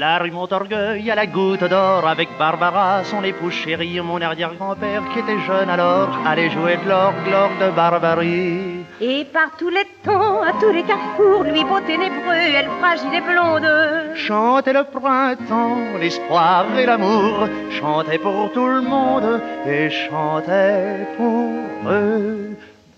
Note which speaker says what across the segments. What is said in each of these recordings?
Speaker 1: La rue Montorgueil à la goutte d'or, avec Barbara, son époux chéri, mon arrière-grand-père qui était jeune alors, allait jouer de l'orgue de Barbarie.
Speaker 2: Et par tous les temps, à tous les carrefours, lui beau ténébreux, elle fragile et blonde,
Speaker 1: chantait le printemps, l'espoir et l'amour, chantait pour tout le monde et chantait pour eux.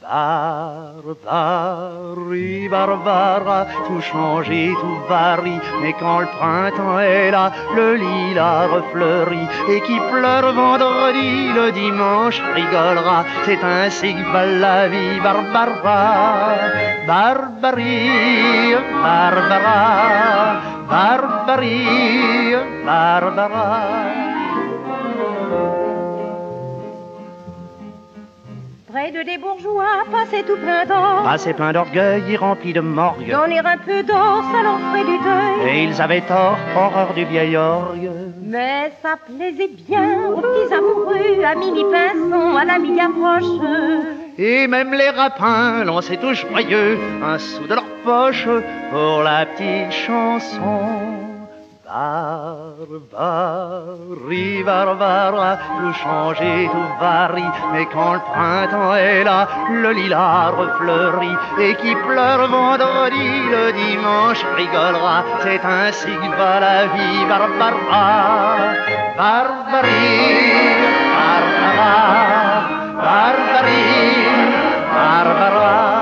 Speaker 1: Barbarie, Barbara, tout change et tout varie, mais quand le printemps est là, le lilas refleurit, et qui pleure vendredi, le dimanche rigolera, c'est ainsi que va la vie, Barbara. Barbarie, Barbara, Barbarie, Barbara.
Speaker 2: Près de des bourgeois, passé tout plein d'or,
Speaker 1: Passé plein d'orgueil et rempli de morgue,
Speaker 2: donner un peu d'or, ça leur ferait du deuil.
Speaker 1: et ils avaient tort, horreur du vieil orgue.
Speaker 2: Mais ça plaisait bien aux petits amoureux, à Mimi Pinson, à l'ami Gavroche.
Speaker 1: Et même les rapins lançaient tout joyeux un sou de leur poche pour la petite chanson. Barbarie, Barbara, tout change et tout varie, mais quand le printemps est là, le lilas refleurit, et qui pleure vendredi, le dimanche rigolera, c'est ainsi que va la vie, Barbara. Barbarie, Barbara, Barbarie, Barbara.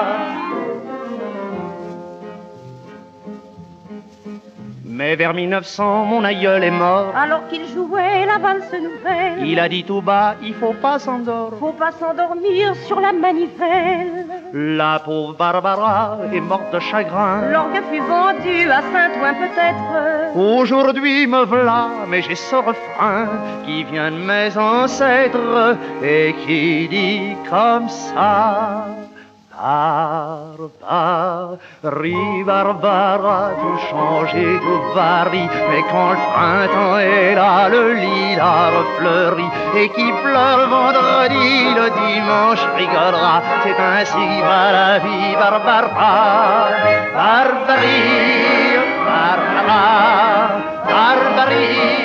Speaker 1: Mais vers 1900, mon aïeul est mort.
Speaker 2: Alors qu'il jouait la valse nouvelle,
Speaker 1: Il a dit tout bas, il faut pas s'endormir.
Speaker 2: faut pas s'endormir sur la manivelle.
Speaker 1: La pauvre Barbara est morte de chagrin.
Speaker 2: L'orgue fut vendu à Saint-Ouen peut-être.
Speaker 1: Aujourd'hui me voilà, mais j'ai ce refrain qui vient de mes ancêtres et qui dit comme ça. Barbarie, Barbara, tout change et tout varie, mais quand le printemps est là, le lilas refleurit, et qui pleure vendredi, le dimanche rigolera, c'est ainsi va la vie, Barbara. Barbarie, Barbara, Barbarie.